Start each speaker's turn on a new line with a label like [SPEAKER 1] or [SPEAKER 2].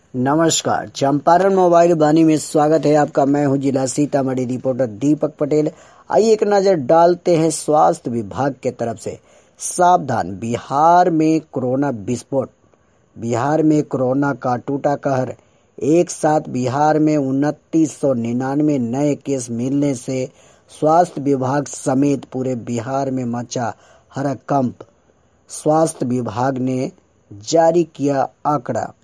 [SPEAKER 1] नमस्कार, चंपारण मोबाइल वाणी में स्वागत है आपका। मैं हूं जिला सीतामढ़ी रिपोर्टर दीपक पटेल। आइए एक नजर डालते हैं स्वास्थ्य विभाग के तरफ से। सावधान, बिहार में कोरोना विस्फोट। बिहार में कोरोना का टूटा कहर। एक साथ बिहार में 2999 नए केस मिलने से स्वास्थ्य विभाग समेत पूरे बिहार में मचा हड़कंप। स्वास्थ्य विभाग ने जारी किया आंकड़ा।